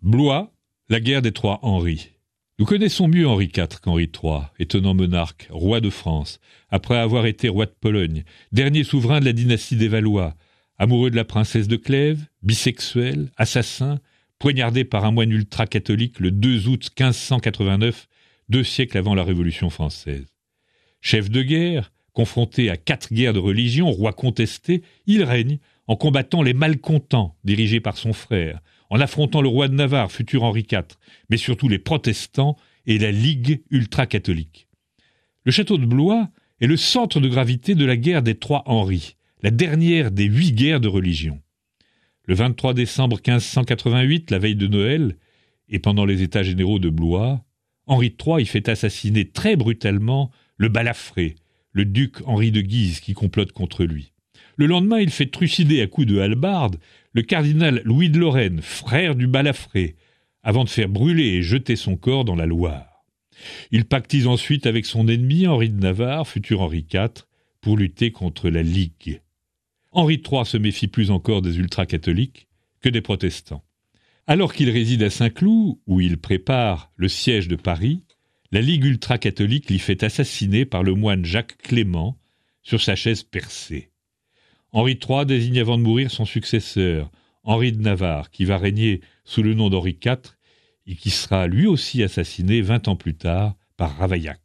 Blois, la guerre des trois Henri. Nous connaissons mieux Henri IV qu'Henri III, étonnant monarque, roi de France, après avoir été roi de Pologne, dernier souverain de la dynastie des Valois, amoureux de la princesse de Clèves, bisexuel, assassin, poignardé par un moine ultra-catholique le 2 août 1589, 2 siècles avant la Révolution française. Chef de guerre, confronté à 4 guerres de religion, roi contesté, il règne en combattant les malcontents dirigés par son frère, en affrontant le roi de Navarre, futur Henri IV, mais surtout les protestants et la Ligue ultra-catholique. Le château de Blois est le centre de gravité de la guerre des trois Henri, la dernière des 8 guerres de religion. Le 23 décembre 1588, la veille de Noël, et pendant les états généraux de Blois, Henri III y fait assassiner très brutalement le balafré, le duc Henri de Guise qui complote contre lui. Le lendemain, il fait trucider à coups de hallebarde le cardinal Louis de Lorraine, frère du balafré, avant de faire brûler et jeter son corps dans la Loire. Il pactise ensuite avec son ennemi Henri de Navarre, futur Henri IV, pour lutter contre la Ligue. Henri III se méfie plus encore des ultra-catholiques que des protestants. Alors qu'il réside à Saint-Cloud, où il prépare le siège de Paris, la Ligue ultra-catholique l'y fait assassiner par le moine Jacques Clément sur sa chaise percée. Henri III désigne avant de mourir son successeur, Henri de Navarre, qui va régner sous le nom d'Henri IV et qui sera lui aussi assassiné 20 ans plus tard par Ravaillac.